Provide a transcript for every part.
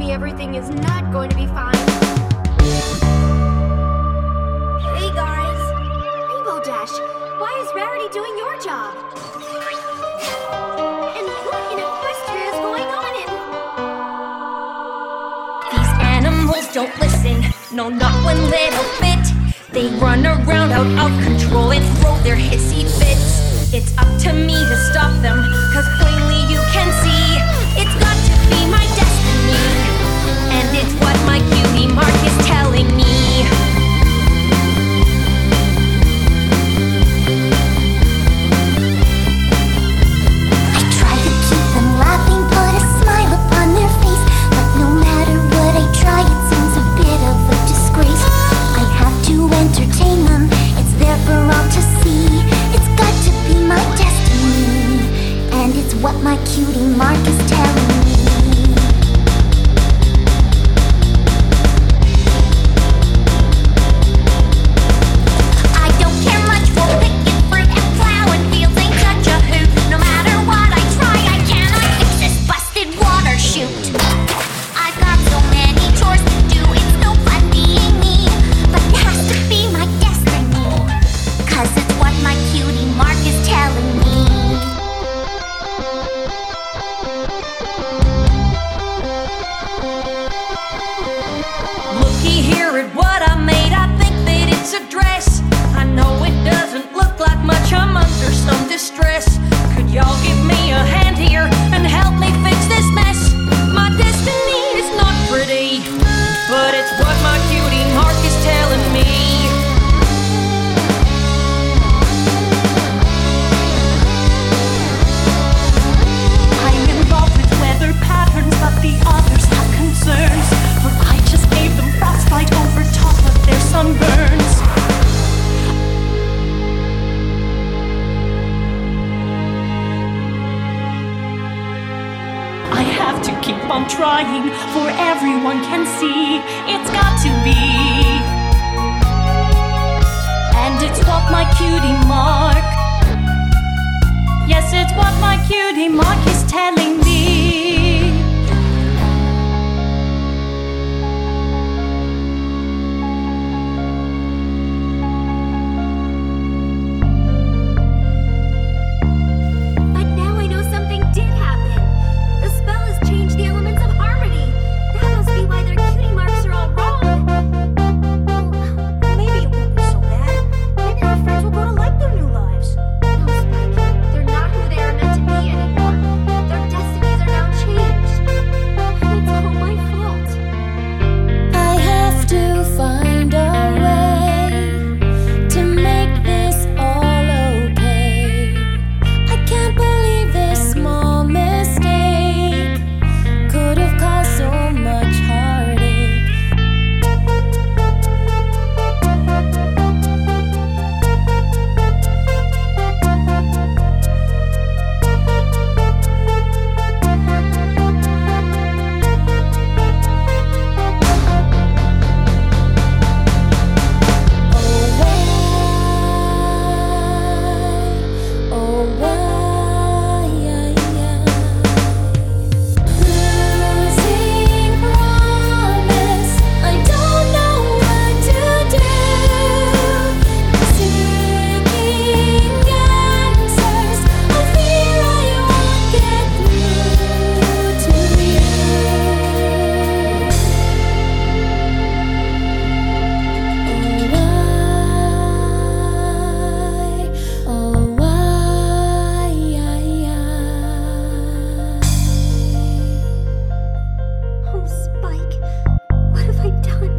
me everything is not going to be fine. Hey guys! Rainbow Dash, why is Rarity doing your job? And what in Equestria is going on in? These animals don't listen, no, not one little bit. They run around out of control and throw their hissy fits. It's up to me to stop them, cause plainly you can see it's got to be my destiny, and it's what my cutie mark is telling me. I try to keep them laughing, put a smile upon their face, but no matter what I try, it seems a bit of a disgrace. I have to entertain them, it's there for all to see. It's got to be my destiny, and it's what my cutie mark is telling me. I don't care much for picking fruit and plowing fields, ain't such a hoot. No matter what I try, I cannot fix this busted water chute. I've got so many chores to do, it's no fun being me, but it has to be my destiny, cause it's what my cutie mark is telling me. Looky here at what I made, I think that it's a dress. I know it doesn't look like much, I'm under some distress. Could y'all give me a hand here and help me fix this mess? My destiny is not pretty, but it's what my cutie mark is telling me. I'm involved with weather patterns, but the others have concerns, for I just gave them frostbite over top of their sunburns. I have to keep on trying, for everyone can see it's got to be. And it's what my cutie mark, yes, it's what my cutie mark is telling me. But now I know something did happen. The spell has changed the elements of harmony. That must be why their cutie marks are all wrong. Well, maybe it won't be so bad. Maybe their friends will grow to like their new lives. No, Spike. They're not who they are meant to be anymore. Their destinies are now changed. And it's all my fault. I have to find a way to make this all okay. I can't believe this small mistake could have caused so much heartache. Oh why, losing promise, I don't know what to do. Seeking answers, I fear I won't get through to you. Oh why, Oh, Spike. What have I done?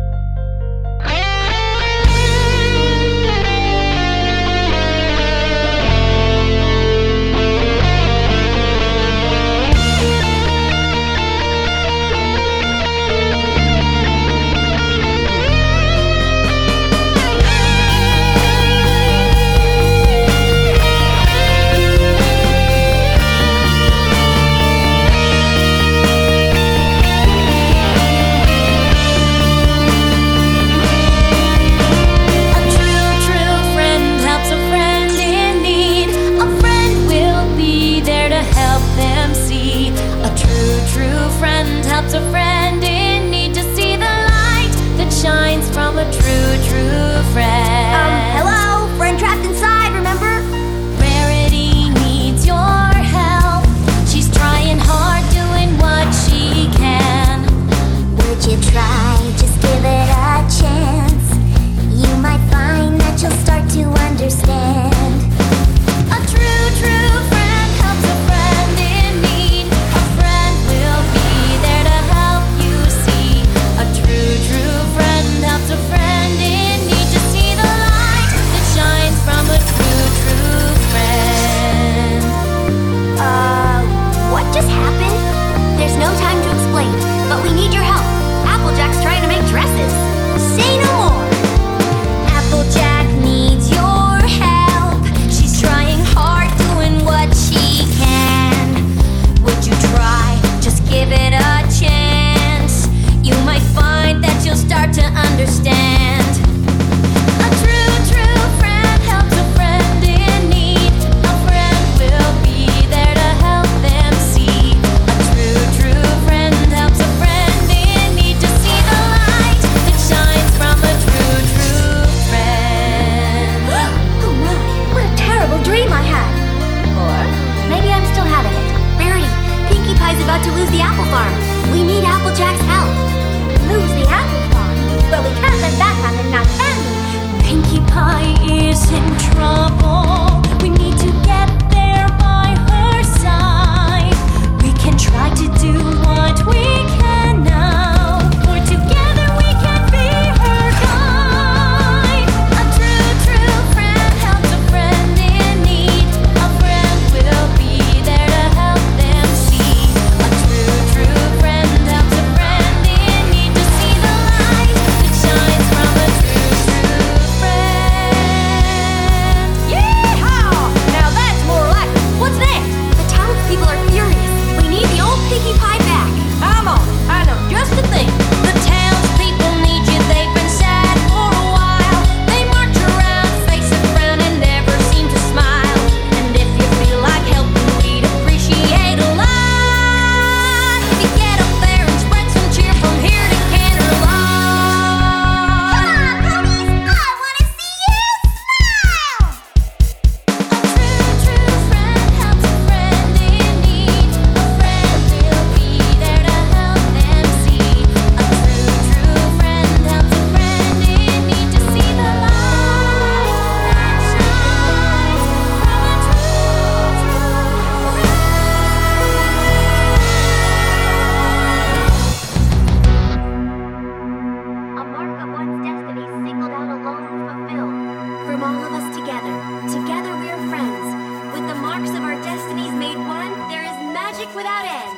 A true friend helps a friend in need. A friend will be there to help them see. A true friend helps a friend understand. A true, true friend helps a friend in need. A friend will be there to help them see. A true, true friend helps a friend in need to see the light that shines from a true, true friend. Oh my, what a terrible dream I had. Or maybe I'm still having it. Rarity, Pinkie Pie's about to lose the apple farm. We need Applejack's help. Lose the apple farm? Well, we can't let that happen, not family. Pinkie Pie is in trouble. We need to get there by her side. We can try to do what we can now, for together we can be her guide. A true, true friend helps a friend in need. A friend will be there to help them see. A true, true friend helps a friend in need to see the light that shines from a true, true friend. Yeehaw! Now that's more like it. What's next? The townspeople are furious. We need the old Pinkie Pie back. I'm on. I know just the thing. The townspeople need you. They've been sad for a while. They march around, face a frown, and never seem to smile. And if you feel like helping, we'd appreciate a lot. If you get up there and spread some cheer from here to Canterlot. Come on, ponies! I want to see you smile! A true, true friend helps a friend in need. A friend will be there to help them see. A true, true friend helps a friend in need to see the light that shines from a true, true A mark of one's destiny singled out alone fulfilled. From all of us together. Together we're friends. With the marks of our destinies made one, there is magic without end.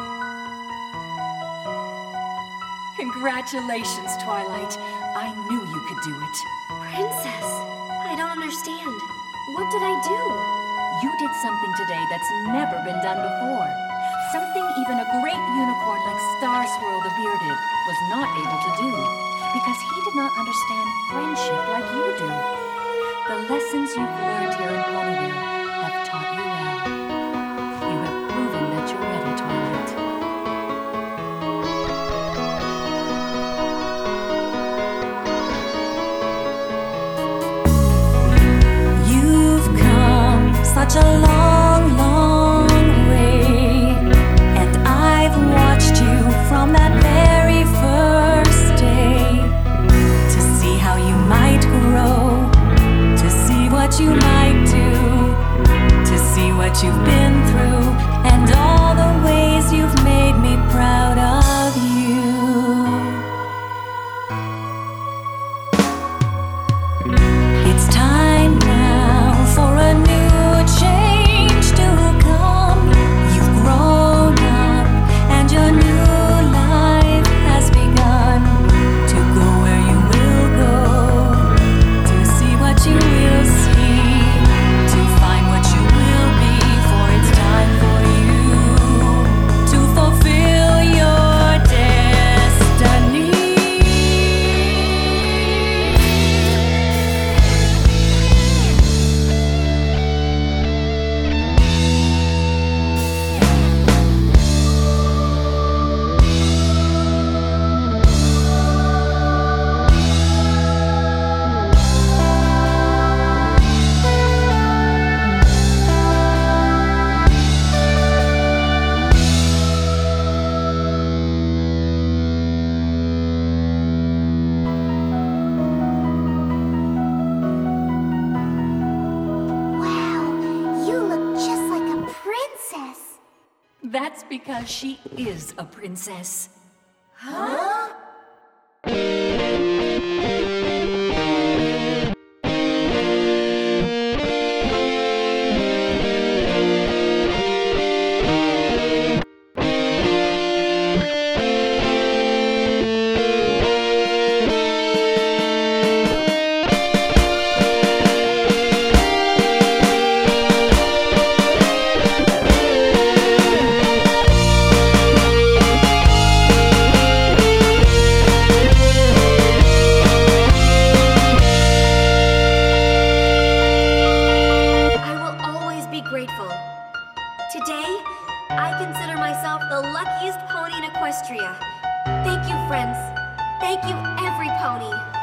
Congratulations, Twilight. I knew you could do it. Princess, I don't understand. What did I do? You did something today that's never been done before. Something even a great unicorn like Starswirl the Bearded was not able to do, because he did not understand friendship like you do. The lessons you've learned here in Ponyville have taught you well. You have proven that you're ready, Twilight. You've come such a long, long way, and I've watched you from that very first day, to see how you might grow, to see what you might do, to see what you've been through, and all the ways you've made me proud of you. It's time now for a new change to come. You've grown up and your new life has begun. To go where you will go, to see what you will see, to find what you will be, for it's time for you to fulfill your destiny. Wow, you look just like a princess. That's because she is a princess. Forestria. Thank you, friends. Thank you, every pony.